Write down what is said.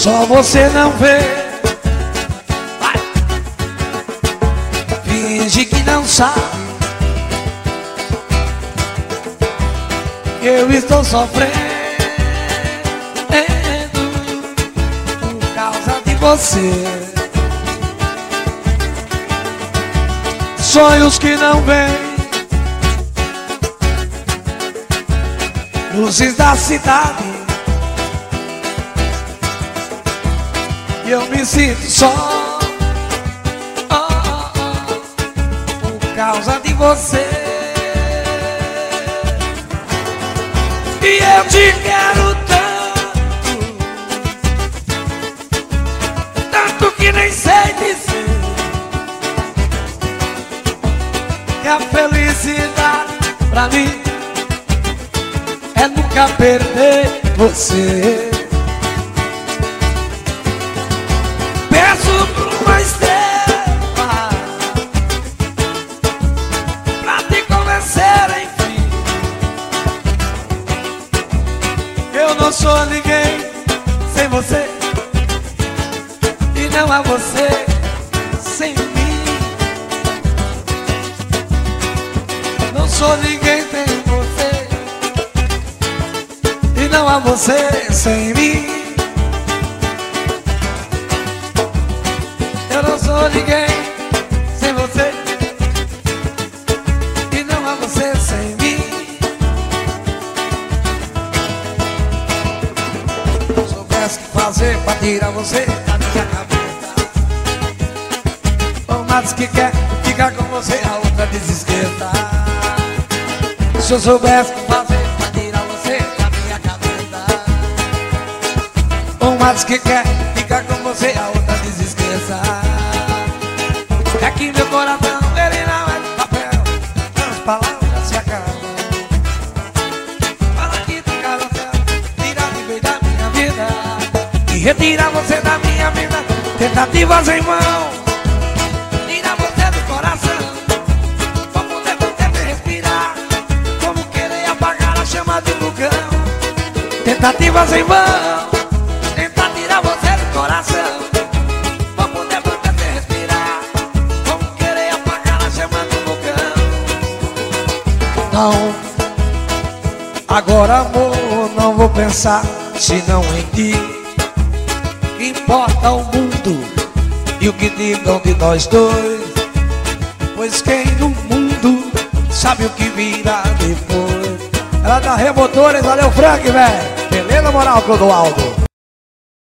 Só você não vê. Vai. Finge que não sabe. Eu estou sofrendo por causa de você. Sonhos que não vêm, luzes da cidade, e eu me sinto só, por causa de você. E eu te quero tanto, tanto que nem sei dizer que a felicidade pra mim é nunca perder você. Peço por uma estrela pra te convencer, enfim. Eu não sou ninguém sem você, e não há você sem mim. Não sou ninguém sem você, e não há você sem mim. Eu não sou ninguém sem você, e não há você sem mim. Se soubesse o que fazer pra tirar você da minha cabeça, uma diz que quer ficar com você, a outra desesquenta. Se eu soubesse o que fazer pra tirar você da minha cabeça, uma diz que quer ficar com você, a outra desesqueça. É que meu coração, ele não é de papel, as palavras se acabam. Fala que tu casa tira de vez da minha vida e retira você da minha vida. Tentativas em mão, tira você do coração. Como devo te respirar, como querer apagar a chama de vulcão. Tentativas em vão, tentar tirar você do coração. Pra poder te respirar, como querer apagar a chama do vulcão. Não, agora amor, não vou pensar senão em ti. Importa o mundo e o que digam de nós dois, pois quem no mundo sabe o que virá depois. Ela tá Remotores, valeu Frank, velho. Beleza, moral, Clodoaldo?